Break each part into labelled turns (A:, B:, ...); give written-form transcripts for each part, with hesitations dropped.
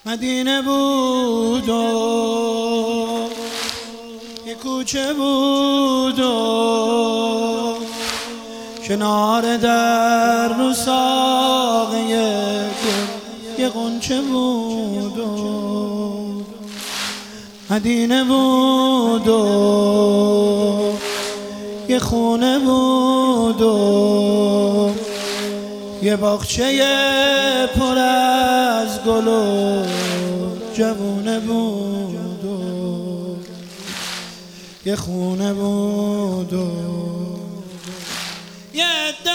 A: مدینه بود و یه کوچه بود و کنار در رو ساقه یه غنچه بود و مدینه بود و یه خونه بود و یه باغچه پر از گل و جوونه بود و یه خونه بود و یه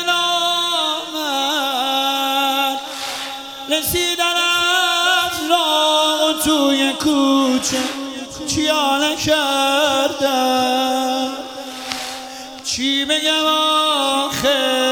A: دلامت رسیدن از راه توی کوچه چیانه کردن چی بگم آخه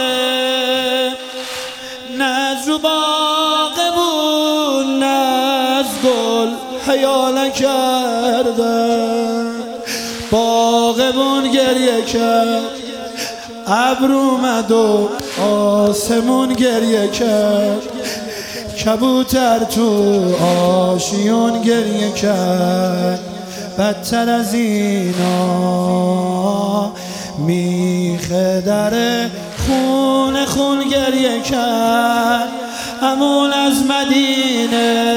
A: نه از رو باغ بود نه از گل حیال کردن باغبون گریه کرد ابر اومد و آسمون گریه کرد کبوتر تو آشیون گریه کرد بدتر از اینا میخه در خون خون گریه کرد همون از مدینه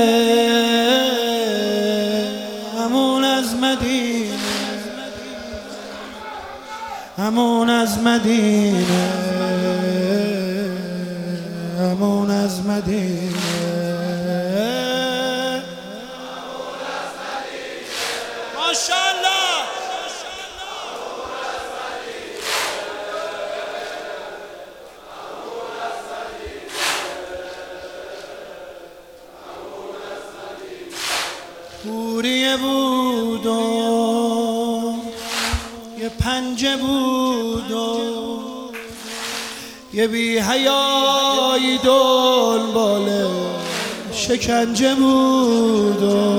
A: همون از مدینه همون از مدینه همون از مدینه ماشاءالله حوریه بود و یه پنجه بود و یه بی حیایی دنبال شکنجه بود و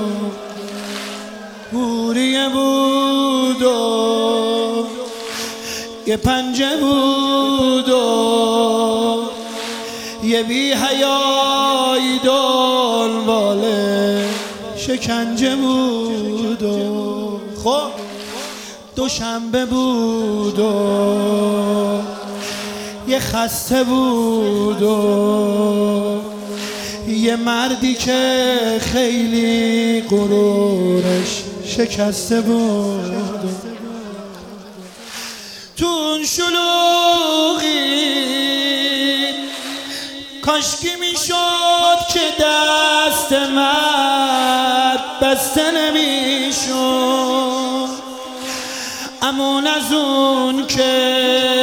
A: حوریه بود و یه پنجه بود و یه بی حیایی دنبال شکنجه بود و خب دوشنبه بود و یه خسته بود و یه مردی که خیلی غرورش شکسته بود تو اون شلوغی کاشکی میشد که دست مرد بسته نمیشد امون از اون که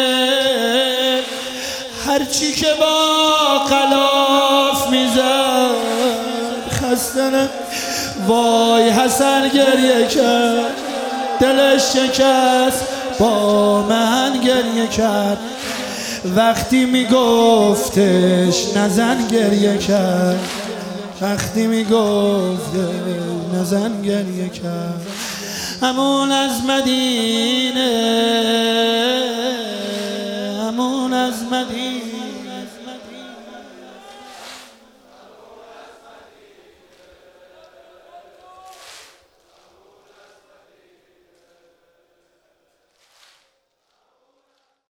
A: هرچی که با غلاف میزد خسته وای حسن گریه کرد دلش شکست با من گریه کرد وقتی میگفتش نزن گریه کرد وقتی میگفتش نزن گریه کرد همون از مدینه همون از مدینه